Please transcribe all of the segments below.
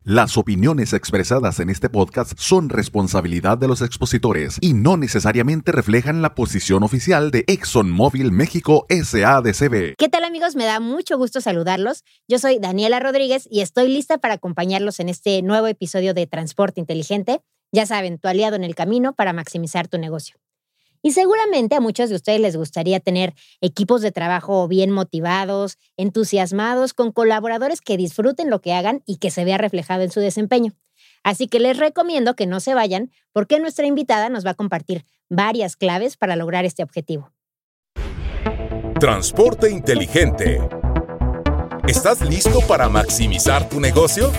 Las opiniones expresadas en este podcast son responsabilidad de los expositores y no necesariamente reflejan la posición oficial de ExxonMobil México S.A.de.C.V. ¿Qué tal, amigos? Me da mucho gusto saludarlos. Yo soy Daniela Rodríguez y estoy lista para acompañarlos en este nuevo episodio de Transporte Inteligente. Ya saben, tu aliado en el camino para maximizar tu negocio. Y seguramente a muchos de ustedes les gustaría tener equipos de trabajo bien motivados, entusiasmados, con colaboradores que disfruten lo que hagan y que se vea reflejado en su desempeño. Así que les recomiendo que no se vayan porque nuestra invitada nos va a compartir varias claves para lograr este objetivo. Transporte Inteligente. ¿Estás listo para maximizar tu negocio?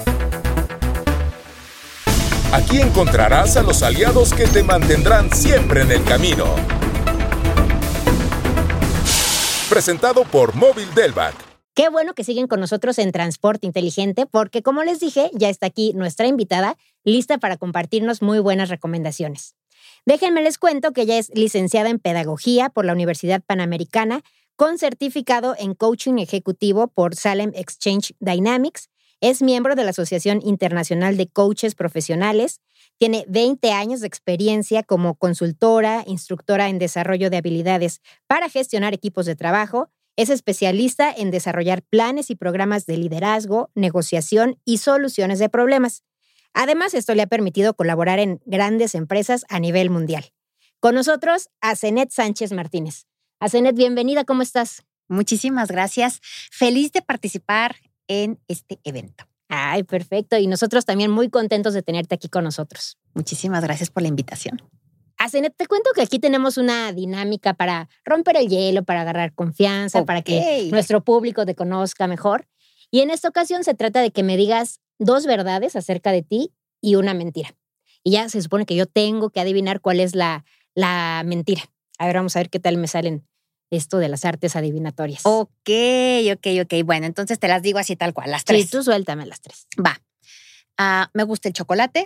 Aquí encontrarás a los aliados que te mantendrán siempre en el camino. Presentado por Móvil Delvac. Qué bueno que siguen con nosotros en Transporte Inteligente porque, como les dije, ya está aquí nuestra invitada, lista para compartirnos muy buenas recomendaciones. Déjenme les cuento que ella es licenciada en Pedagogía por la Universidad Panamericana, con certificado en Coaching Ejecutivo por Salem Exchange Dynamics. Es miembro de la Asociación Internacional de Coaches Profesionales. Tiene 20 años de experiencia como consultora, instructora en desarrollo de habilidades para gestionar equipos de trabajo. Es especialista en desarrollar planes y programas de liderazgo, negociación y soluciones de problemas. Además, esto le ha permitido colaborar en grandes empresas a nivel mundial. Con nosotros, Asenet Sánchez Martínez. Asenet, bienvenida, ¿cómo estás? Muchísimas gracias. Feliz de participar en este evento. Ay, perfecto. Y nosotros también muy contentos de tenerte aquí con nosotros. Muchísimas gracias por la invitación. Asenet, te cuento que aquí tenemos una dinámica para romper el hielo, para agarrar confianza, para que nuestro público te conozca mejor. Y en esta ocasión se trata de que me digas 2 verdades acerca de ti y una mentira. Y ya se supone que yo tengo que adivinar cuál es la mentira. A ver, vamos a ver qué tal me salen esto de las artes adivinatorias. Ok. Bueno, entonces te las digo así tal cual, las 3. Sí, tú suéltame las 3. Va. Me gusta el chocolate.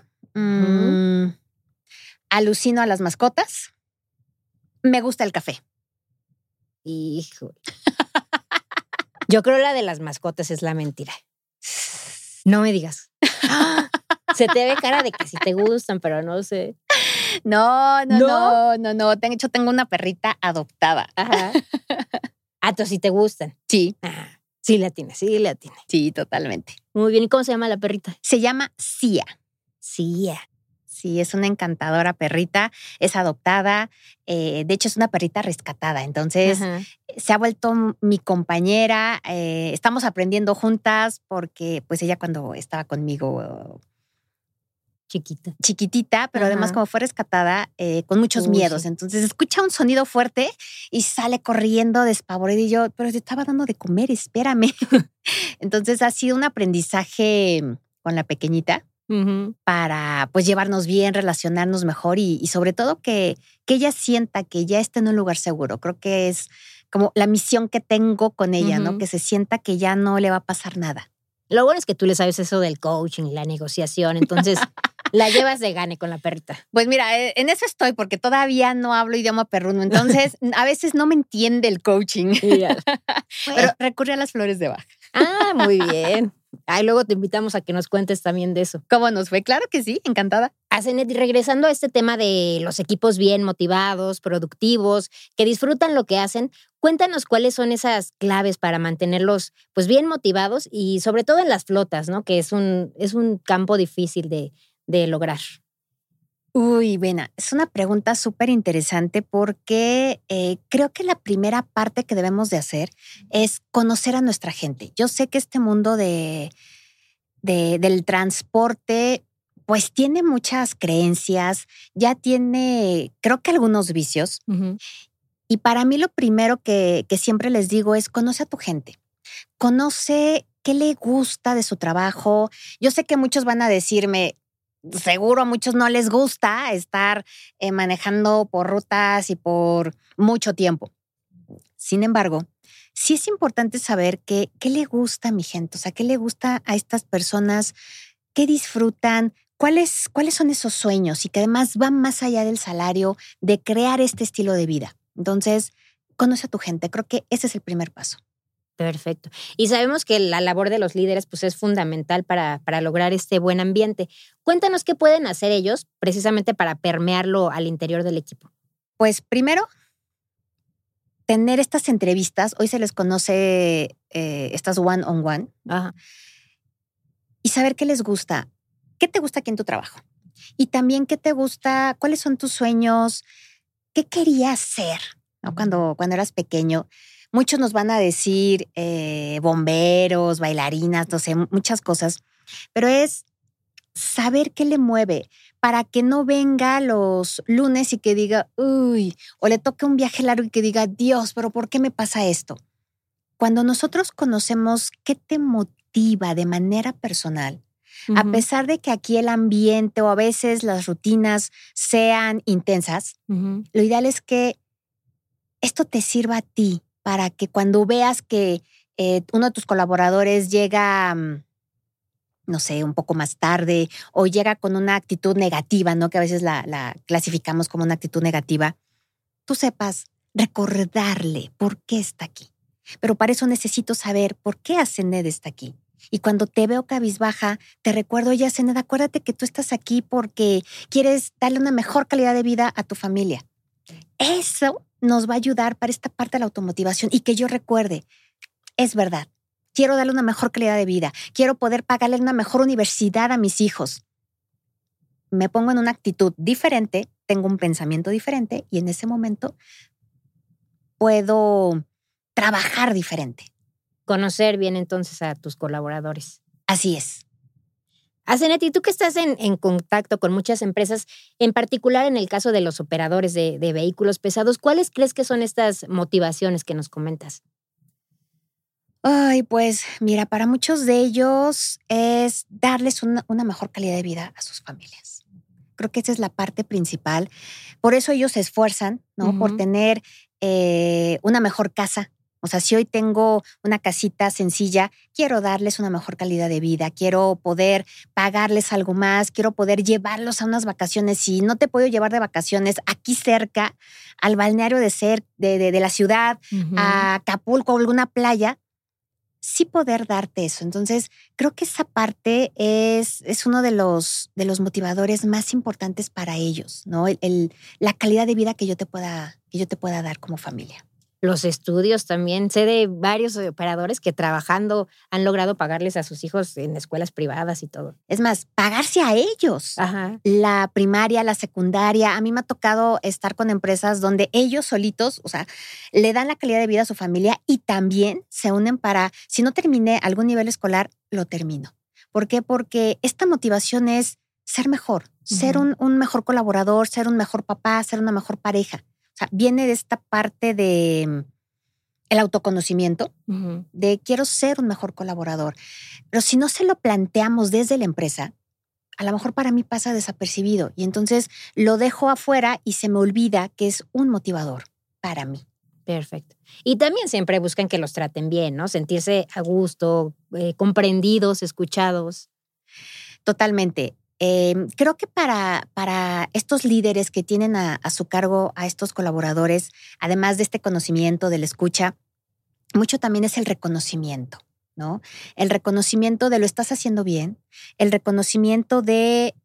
Alucino a las mascotas. Me gusta el café. Híjole. Yo creo la de las mascotas es la mentira. No me digas. Se te ve cara de que sí te gustan, pero no sé. No. De hecho, tengo una perrita adoptada. Ajá. Tú sí te gustan. Sí. Sí le atiene. Sí, totalmente. Muy bien. ¿Y cómo se llama la perrita? Se llama Cia. Cia. Sí, es una encantadora perrita. Es adoptada. De hecho, es una perrita rescatada. Entonces, se ha vuelto mi compañera. Estamos aprendiendo juntas porque, pues, ella cuando estaba conmigo... chiquitita, pero además como fue rescatada con muchos miedos. Sí. Entonces escucha un sonido fuerte y sale corriendo despavorida y yo, pero te estaba dando de comer, espérame. Entonces ha sido un aprendizaje con la pequeñita para pues llevarnos bien, relacionarnos mejor y sobre todo que ella sienta que ya está en un lugar seguro. Creo que es como la misión que tengo con ella, ¿no? Que se sienta que ya no le va a pasar nada. Lo bueno es que tú le sabes eso del coaching, la negociación, entonces la llevas de gane con la perrita. Pues mira, en eso estoy porque todavía no hablo idioma perruno, entonces a veces no me entiende el coaching. Pero recurre a las flores de Bach. Muy bien. Luego te invitamos a que nos cuentes también de eso. ¿Cómo nos fue? Claro que sí, encantada. Asenet, regresando a este tema de los equipos bien motivados, productivos, que disfrutan lo que hacen, cuéntanos cuáles son esas claves para mantenerlos pues bien motivados y sobre todo en las flotas, ¿no? Que es un campo difícil de lograr. Bueno, es una pregunta súper interesante porque creo que la primera parte que debemos de hacer es conocer a nuestra gente. Yo sé que este mundo del transporte pues tiene muchas creencias, ya tiene creo que algunos vicios. Y para mí lo primero que siempre les digo es conoce a tu gente. Conoce qué le gusta de su trabajo. Yo sé que muchos van a decirme, seguro a muchos no les gusta estar manejando por rutas y por mucho tiempo. Sin embargo, sí es importante saber qué le gusta a mi gente, o sea, qué le gusta a estas personas, qué disfrutan, cuáles son esos sueños y que además van más allá del salario, de crear este estilo de vida. Entonces, conoce a tu gente. Creo que ese es el primer paso. Perfecto. Y sabemos que la labor de los líderes pues, es fundamental para lograr este buen ambiente. Cuéntanos qué pueden hacer ellos precisamente para permearlo al interior del equipo. Pues primero, tener estas entrevistas, hoy se les conoce estas one-on-one, y saber qué les gusta. ¿Qué te gusta aquí en tu trabajo? Y también qué te gusta, cuáles son tus sueños, qué querías ser, ¿no? Cuando eras pequeño. Muchos nos van a decir bomberos, bailarinas, no sé, muchas cosas. Pero es saber qué le mueve para que no venga los lunes y que diga, uy, o le toque un viaje largo y que diga, Dios, pero ¿por qué me pasa esto? Cuando nosotros conocemos qué te motiva de manera personal, a pesar de que aquí el ambiente o a veces las rutinas sean intensas, lo ideal es que esto te sirva a ti para que cuando veas que uno de tus colaboradores llega, no sé, un poco más tarde o llega con una actitud negativa, ¿no? Que a veces la clasificamos como una actitud negativa, tú sepas recordarle por qué está aquí. Pero para eso necesito saber por qué Asened está aquí. Y cuando te veo cabizbaja, te recuerdo, oye, Asened, acuérdate que tú estás aquí porque quieres darle una mejor calidad de vida a tu familia. Eso nos va a ayudar para esta parte de la automotivación y que yo recuerde, es verdad, quiero darle una mejor calidad de vida, quiero poder pagarle una mejor universidad a mis hijos. Me pongo en una actitud diferente, tengo un pensamiento diferente y en ese momento puedo trabajar diferente. Conocer bien entonces a tus colaboradores. Así es. Asened, y tú que estás en contacto con muchas empresas, en particular en el caso de los operadores de vehículos pesados, ¿cuáles crees que son estas motivaciones que nos comentas? Ay, pues mira, para muchos de ellos es darles una mejor calidad de vida a sus familias. Creo que esa es la parte principal. Por eso ellos se esfuerzan, ¿no? Por tener una mejor casa. O sea, si hoy tengo una casita sencilla, quiero darles una mejor calidad de vida, quiero poder pagarles algo más, quiero poder llevarlos a unas vacaciones. Si no te puedo llevar de vacaciones aquí cerca, al balneario de la ciudad, a Acapulco o alguna playa, sí poder darte eso. Entonces, creo que esa parte es uno de los motivadores más importantes para ellos, ¿no? La calidad de vida que yo te pueda dar como familia. Los estudios también. Sé de varios operadores que trabajando han logrado pagarles a sus hijos en escuelas privadas y todo. Es más, pagarse a ellos. Ajá. La primaria, la secundaria. A mí me ha tocado estar con empresas donde ellos solitos, o sea, le dan la calidad de vida a su familia y también se unen para, si no terminé algún nivel escolar, lo termino. ¿Por qué? Porque esta motivación es ser mejor, ser un mejor colaborador, ser un mejor papá, ser una mejor pareja. O sea, viene de esta parte de el autoconocimiento, de quiero ser un mejor colaborador. Pero si no se lo planteamos desde la empresa, a lo mejor para mí pasa desapercibido y entonces lo dejo afuera y se me olvida que es un motivador para mí. Perfecto. Y también siempre buscan que los traten bien, ¿no? Sentirse a gusto, comprendidos, escuchados. Totalmente. Creo que para estos líderes que tienen a su cargo a estos colaboradores, además de este conocimiento de la escucha, mucho también es el reconocimiento, ¿no? El reconocimiento de lo estás haciendo bien, el reconocimiento de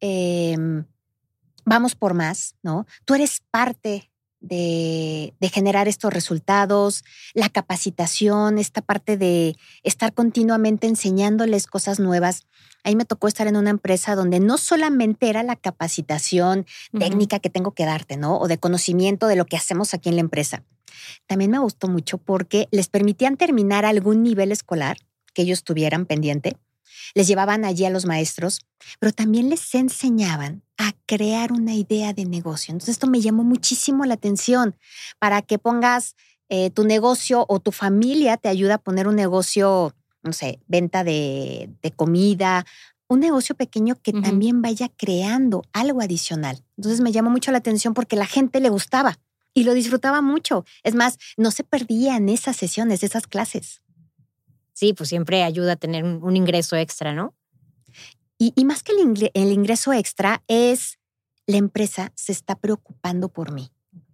vamos por más, ¿no? Tú eres parte de generar estos resultados, la capacitación, esta parte de estar continuamente enseñándoles cosas nuevas. Ahí me tocó estar en una empresa donde no solamente era la capacitación técnica que tengo que darte, ¿no? O de conocimiento de lo que hacemos aquí en la empresa. También me gustó mucho porque les permitían terminar algún nivel escolar que ellos tuvieran pendiente. Les llevaban allí a los maestros, pero también les enseñaban a crear una idea de negocio. Entonces esto me llamó muchísimo la atención para que pongas tu negocio o tu familia te ayuda a poner un negocio, no sé, venta de comida, un negocio pequeño que también vaya creando algo adicional. Entonces me llamó mucho la atención porque la gente le gustaba y lo disfrutaba mucho. Es más, no se perdían esas sesiones, esas clases. Sí, pues siempre ayuda a tener un ingreso extra, ¿no? Y más que el ingreso extra es la empresa se está preocupando por mí.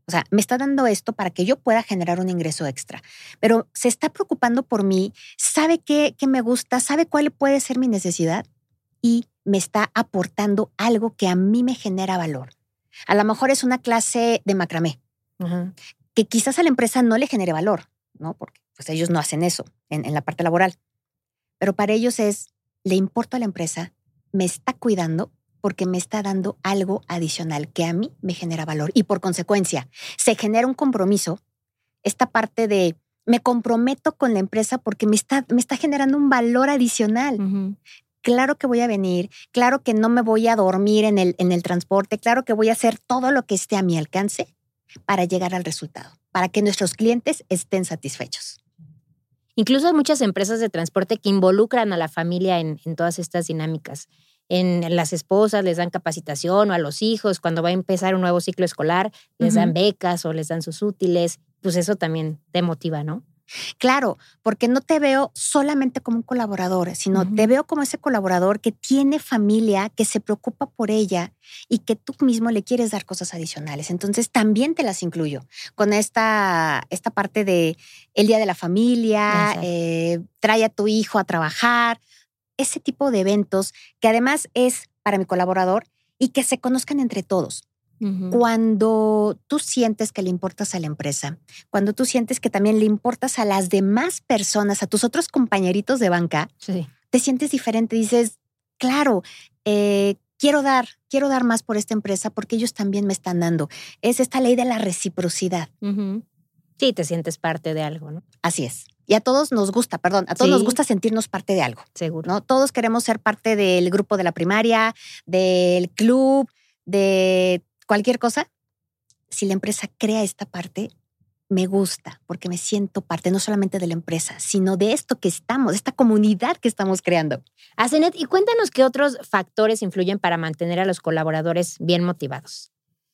O sea, me está dando esto para que yo pueda generar un ingreso extra. Pero se está preocupando por mí, sabe qué me gusta, sabe cuál puede ser mi necesidad y me está aportando algo que a mí me genera valor. A lo mejor es una clase de macramé, que quizás a la empresa no le genere valor, ¿no? Porque pues, ellos no hacen eso en la parte laboral. Pero para ellos le importa a la empresa, me está cuidando porque me está dando algo adicional que a mí me genera valor. Y por consecuencia, se genera un compromiso, esta parte de me comprometo con la empresa porque me está generando un valor adicional. Claro que voy a venir, claro que no me voy a dormir en el transporte, claro que voy a hacer todo lo que esté a mi alcance para llegar al resultado, para que nuestros clientes estén satisfechos. Incluso hay muchas empresas de transporte que involucran a la familia en todas estas dinámicas. En las esposas les dan capacitación o a los hijos cuando va a empezar un nuevo ciclo escolar, les dan becas o les dan sus útiles. Pues eso también te motiva, ¿no? Claro, porque no te veo solamente como un colaborador, sino te veo como ese colaborador que tiene familia, que se preocupa por ella y que tú mismo le quieres dar cosas adicionales. Entonces también te las incluyo con esta parte de el día de la familia, trae a tu hijo a trabajar, ese tipo de eventos que además es para mi colaborador y que se conozcan entre todos. Cuando tú sientes que le importas a la empresa, cuando tú sientes que también le importas a las demás personas, a tus otros compañeritos de banca, te sientes diferente. Dices, claro, quiero dar más por esta empresa porque ellos también me están dando. Es esta ley de la reciprocidad. Sí, te sientes parte de algo, ¿no? Así es. Y a todos nos gusta, nos gusta sentirnos parte de algo. Seguro. ¿No? Todos queremos ser parte del grupo de la primaria, del club, de cualquier cosa. Si la empresa crea esta parte, me gusta porque me siento parte no solamente de la empresa, sino de esto que estamos, de esta comunidad que estamos creando. Asenet, y cuéntanos qué otros factores influyen para mantener a los colaboradores bien motivados.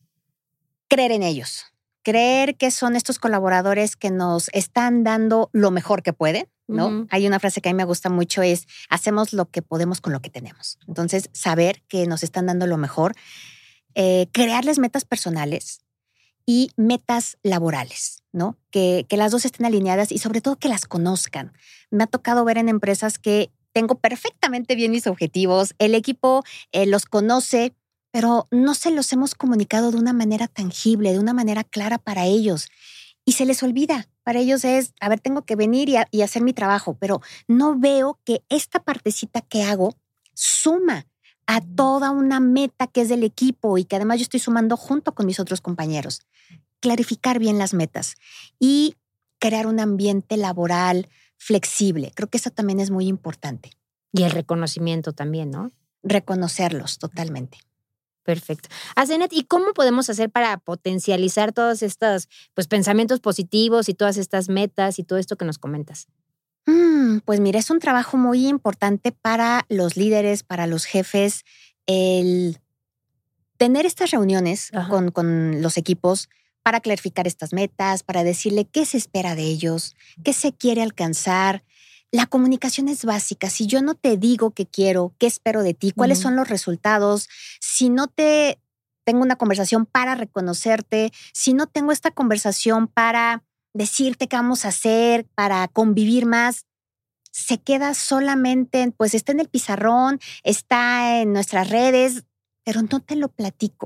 Creer en ellos. Creer que son estos colaboradores que nos están dando lo mejor que pueden, ¿no? Hay una frase que a mí me gusta mucho, es hacemos lo que podemos con lo que tenemos. Entonces, saber que nos están dando lo mejor, crearles metas personales y metas laborales, ¿no? Que las dos estén alineadas y sobre todo que las conozcan. Me ha tocado ver en empresas que tengo perfectamente bien mis objetivos, el equipo los conoce, pero no se los hemos comunicado de una manera tangible, de una manera clara para ellos. Y se les olvida. Para ellos es, a ver, tengo que venir y hacer mi trabajo, pero no veo que esta partecita que hago suma a toda una meta que es del equipo y que además yo estoy sumando junto con mis otros compañeros. Clarificar bien las metas y crear un ambiente laboral flexible. Creo que eso también es muy importante. Y el reconocimiento también, ¿no? Reconocerlos totalmente. Perfecto. Asenet, ¿y cómo podemos hacer para potencializar todos estos pensamientos positivos y todas estas metas y todo esto que nos comentas? Pues mira, es un trabajo muy importante para los líderes, para los jefes, el tener estas reuniones con los equipos para clarificar estas metas, para decirle qué se espera de ellos, qué se quiere alcanzar. La comunicación es básica. Si yo no te digo qué quiero, qué espero de ti, cuáles son los resultados, si no te tengo una conversación para reconocerte, si no tengo esta conversación para decirte qué vamos a hacer, para convivir más, se queda solamente, pues está en el pizarrón, está en nuestras redes, pero no te lo platico.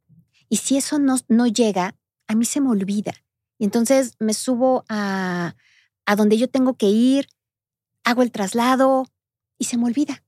Y si eso no llega, a mí se me olvida. Y entonces me subo a donde yo tengo que ir, hago el traslado y se me olvida.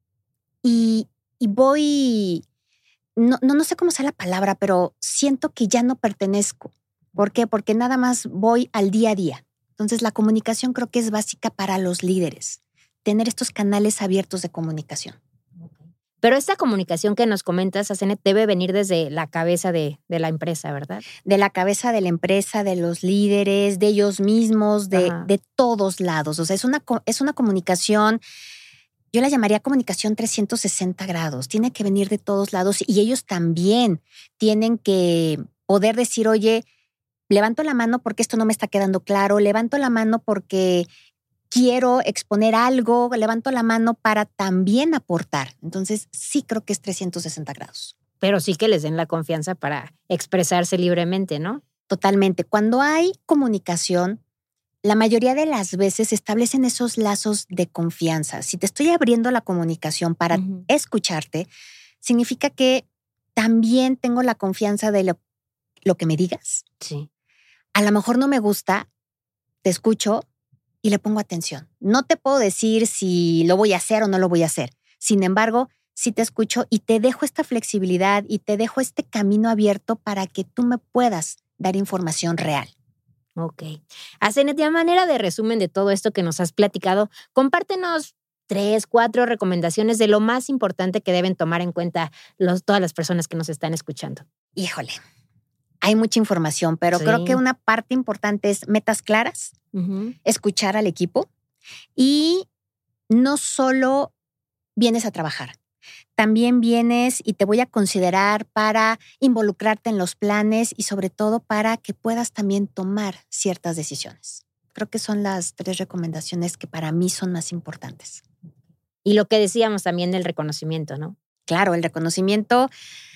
Y voy, no sé cómo sea la palabra, pero siento que ya no pertenezco. ¿Por qué? Porque nada más voy al día a día. Entonces la comunicación creo que es básica para los líderes. Tener estos canales abiertos de comunicación. Pero esta comunicación que nos comentas, Asenet, debe venir desde la cabeza de la empresa, ¿verdad? De la cabeza de la empresa, de los líderes, de ellos mismos, de todos lados. O sea, es una comunicación, yo la llamaría comunicación 360 grados. Tiene que venir de todos lados y ellos también tienen que poder decir, oye, levanto la mano porque esto no me está quedando claro, levanto la mano porque quiero exponer algo, levanto la mano para también aportar. Entonces, sí creo que es 360 grados. Pero sí que les den la confianza para expresarse libremente, ¿no? Totalmente. Cuando hay comunicación, la mayoría de las veces se establecen esos lazos de confianza. Si te estoy abriendo la comunicación para escucharte, significa que también tengo la confianza de lo que me digas. Sí. A lo mejor no me gusta, te escucho y le pongo atención. No te puedo decir si lo voy a hacer o no lo voy a hacer. Sin embargo, sí te escucho y te dejo esta flexibilidad y te dejo este camino abierto para que tú me puedas dar información real. Ok. Asenet, de manera de resumen de todo esto que nos has platicado, compártenos 3, 4 recomendaciones de lo más importante que deben tomar en cuenta todas las personas que nos están escuchando. Híjole, hay mucha información, pero creo que una parte importante es metas claras, escuchar al equipo y no solo vienes a trabajar. También vienes y te voy a considerar para involucrarte en los planes y sobre todo para que puedas también tomar ciertas decisiones. Creo que son las 3 recomendaciones que para mí son más importantes. Y lo que decíamos también del reconocimiento, ¿no? Claro, el reconocimiento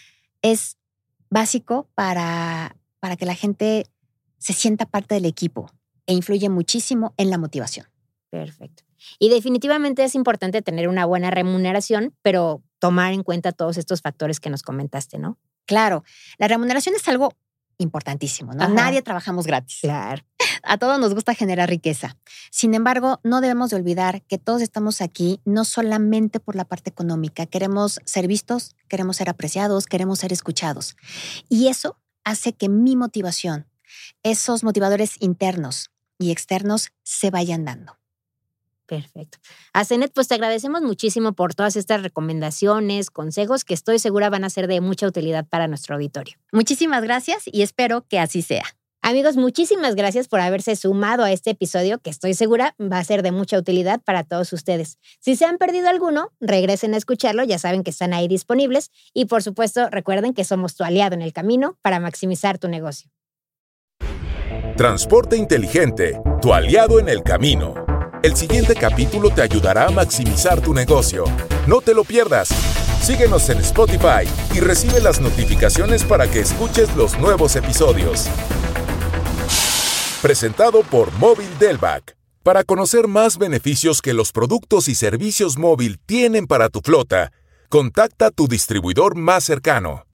es básico para que la gente se sienta parte del equipo e influye muchísimo en la motivación. Perfecto. Y definitivamente es importante tener una buena remuneración, pero tomar en cuenta todos estos factores que nos comentaste, ¿no? Claro, la remuneración es algo importantísimo, ¿no? Nadie trabajamos gratis. Claro. A todos nos gusta generar riqueza. Sin embargo, no debemos de olvidar que todos estamos aquí no solamente por la parte económica. Queremos ser vistos, queremos ser apreciados, queremos ser escuchados. Y eso hace que mi motivación, esos motivadores internos y externos se vayan dando. Perfecto. Asenet, pues te agradecemos muchísimo por todas estas recomendaciones, consejos que estoy segura van a ser de mucha utilidad para nuestro auditorio. Muchísimas gracias y espero que así sea. Amigos, muchísimas gracias por haberse sumado a este episodio que estoy segura va a ser de mucha utilidad para todos ustedes. Si se han perdido alguno, regresen a escucharlo, ya saben que están ahí disponibles y por supuesto recuerden que somos tu aliado en el camino para maximizar tu negocio. Transporte inteligente, tu aliado en el camino. El siguiente capítulo te ayudará a maximizar tu negocio. No te lo pierdas. Síguenos en Spotify y recibe las notificaciones para que escuches los nuevos episodios. Presentado por Móvil Delvac. Para conocer más beneficios que los productos y servicios móvil tienen para tu flota, contacta a tu distribuidor más cercano.